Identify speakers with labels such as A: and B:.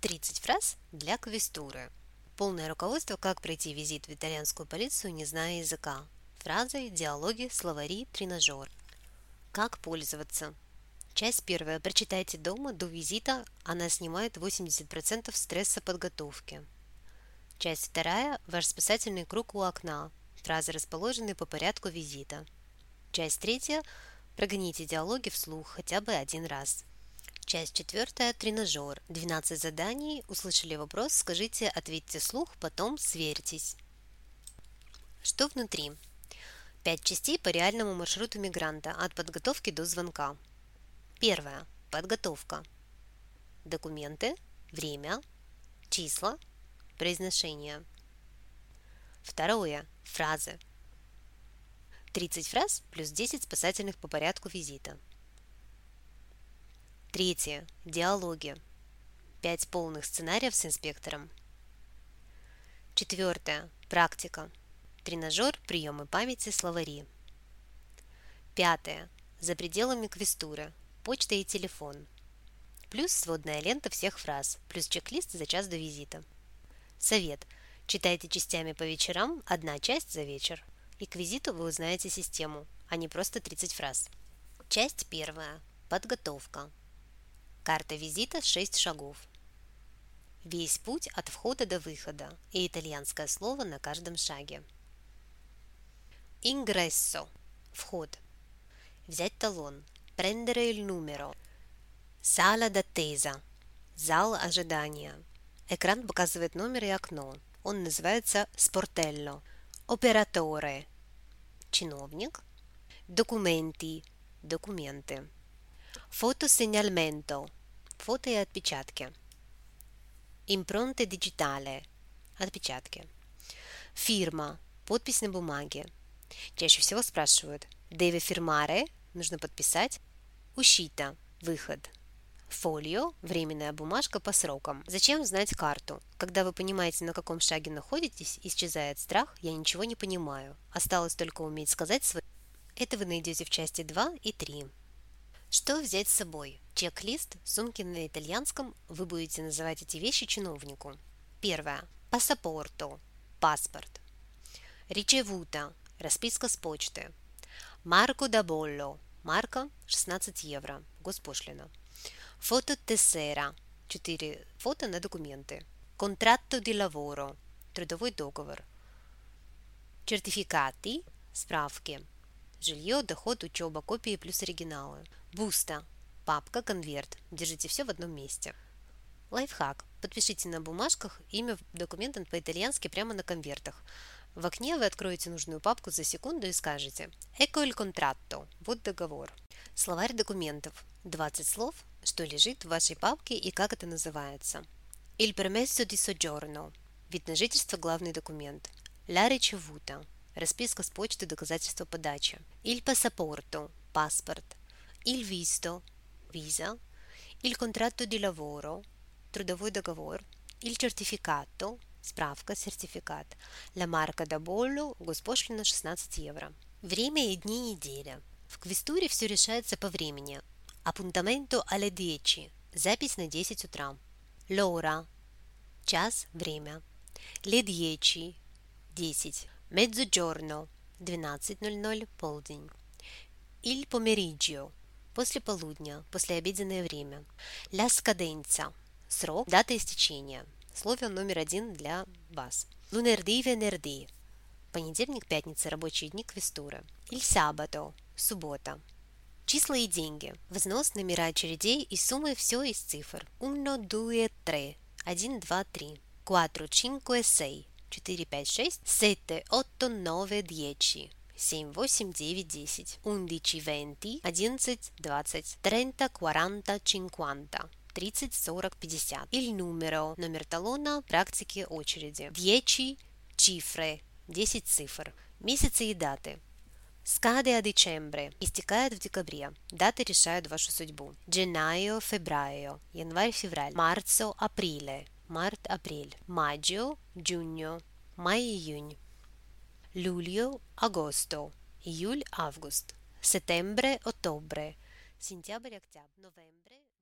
A: 30 фраз для квестуры. Полное руководство, как пройти визит в итальянскую полицию, не зная языка. Фразы, диалоги, словари, тренажер. Как пользоваться? Часть первая. Прочитайте дома до визита, она снимает 80% стресса подготовки. Часть вторая. Ваш спасательный круг у окна. Фразы расположены по порядку визита. Часть третья. Прогоните диалоги вслух хотя бы один раз. Часть четвертая. Тренажер. 12 заданий. Услышали вопрос, скажите, ответьте вслух, потом сверьтесь. Что внутри? 5 частей по реальному маршруту мигранта от подготовки до звонка. Первая. Подготовка. Документы, время, числа, произношение. Второе. Фразы. 30 фраз плюс 10 спасательных по порядку визита. Третье. Диалоги. 5 полных сценариев с инспектором. Четвертое. Практика. Тренажер, приемы памяти, словари. Пятое. За пределами квестуры. Почта и телефон. Плюс сводная лента всех фраз, плюс чек-лист за час до визита. Совет. Читайте частями по вечерам, одна часть за вечер. И к визиту вы узнаете систему, а не просто 30 фраз. Часть первая. Подготовка. Карта визита 6 шагов. Весь путь от входа до выхода и итальянское слово на каждом шаге. Ingresso. Вход. Взять талон. Prendere il numero. Sala d'attesa. Зал ожидания. Экран показывает номер и окно. Он называется sportello. Operatore. Чиновник. Documenti. Документы. Fotosegnalmento. Фото и отпечатки. Impronte digitale. Отпечатки. Фирма. Подпись на бумаге. Чаще всего спрашивают deve firmare. Нужно подписать. Uscita. Выход. Фолио – временная бумажка по срокам. Зачем знать карту? Когда вы понимаете, на каком шаге находитесь, исчезает страх «я ничего не понимаю». Осталось только уметь сказать свое. Это вы найдете в части 2 и 3. Что взять с собой? Чек-лист, сумки на итальянском, вы будете называть эти вещи чиновнику. Первое. Пассапорто – паспорт. Ricevuta – расписка с почты. Марко да болло – марка 16 евро, госпошлина. Фототессера – 4 фото на документы. Contratto di lavoro – трудовой договор. Certificati – справки. Жилье, доход, учеба, копии плюс оригиналы. Буста – папка, конверт. Держите все в одном месте. Лайфхак. Подпишите на бумажках имя документа по-итальянски прямо на конвертах. В окне вы откроете нужную папку за секунду и скажете «Ecco il contratto» – вот договор. Словарь документов. 20 слов, что лежит в вашей папке и как это называется. Il permesso di soggiorno – вид на жительство, главный документ. La ricevuta – расписка с почты, доказательство подачи. Il passaporto – паспорт. Il visto – виза. Il contratto di lavoro – трудовой договор. Il certificato – справка, сертификат. La marca da bollo – госпошлина 16 евро. Время и дни недели. В квестуре все решается по времени. Appuntamento alle 10 – запись на 10 утра. L'ora – час, время. Le 10 – 10. Mezzogiorno – 12:00, полдень. Il pomeriggio – после полудня, послеобеденное время. La scadenza – срок, дата истечения. Слово номер 1 для вас. Lunedì, venerdì – понедельник, пятница, рабочие дни квестуры. Il sabato – суббота. Числа и деньги. Взнос, номера очередей и суммы все из цифр. 1, 2, 3. 1, 2, 3. 4, 5, 6. 4, 5, 6. 7, 8, 9, 10. 7, 8, 9, 10. 11, 20. 11, 20. 30, 40, 50. 30, 40, 50. Il numero. Номер талона, практики, очереди. 10 cifre. 10 цифр. Месяцы и даты. Scade a dicembre. Истекает в декабре. Даты решают вашу судьбу. Gennaio, febbraio. Январь-февраль. Marzo, aprile. Март-апрель. Maggio, giugno. Май-июнь. Luglio, agosto. Июль-август. Settembre, ottobre. Сентябрь-октябрь. Novembre.